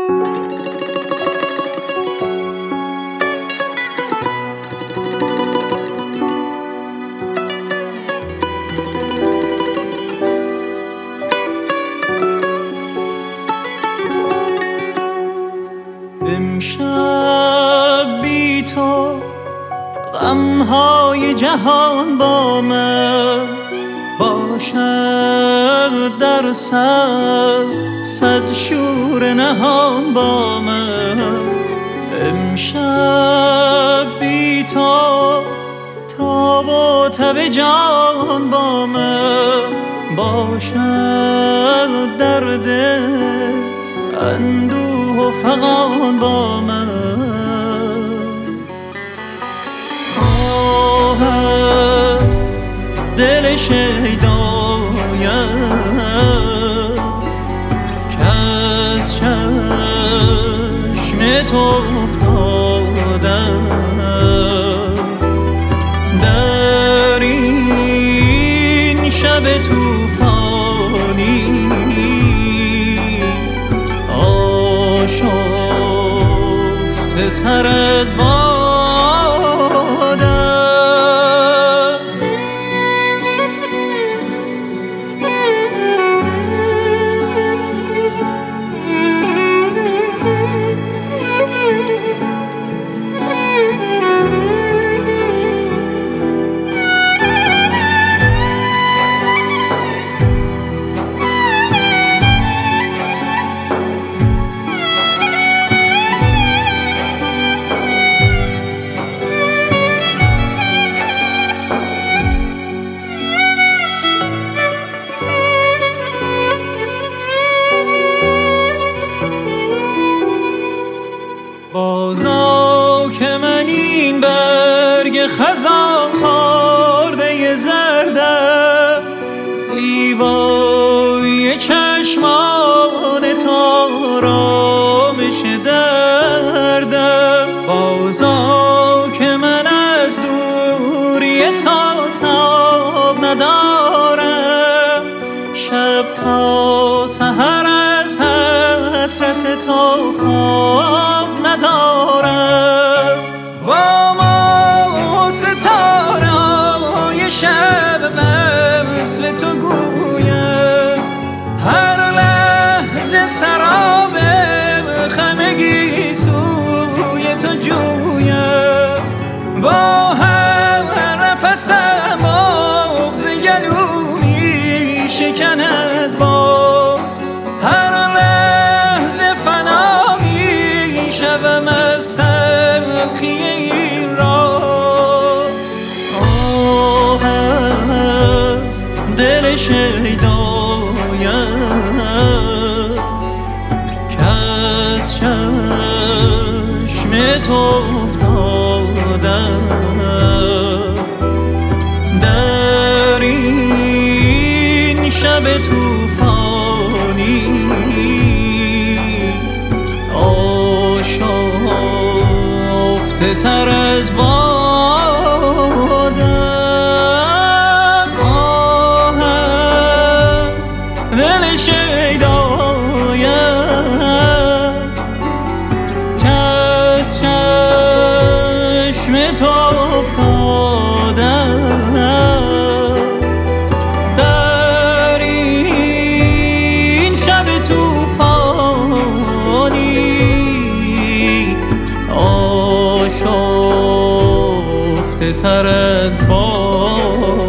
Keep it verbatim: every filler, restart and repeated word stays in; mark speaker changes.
Speaker 1: امشب بی تو غمهای جهان با من باشد، در سر صد شور نهان با من. امشب بی تو تاب و تب جان با من باشد، در دل اندوه و فغان با من. آهت دل شیدایم کز چشم تو افتادم، در این شب توفانی آشفته تر از بادم. بازا که من این برگ خزان خورده زردم، زیبایی چشمان آرامش دردم. بازا که من از دوری تا تاب ندارم، شب تا سحر از حسرت تو خواب ندارم. با ما ستاره‌های شب وصل تو گویم، هر لحظه سراب خمگی سوی تو جویم. با هر نفسم بغض گلو می شکند باز، هر لحظه فنا می شوم از تلخی این راز. آه از دل شیدایم کز چشم تو افتادم، در این شب توفانی آشفته تر از بادم. آه از دل شیدایم کز چشم تو افتادم، در این شب توفانی آشفته تر از باد.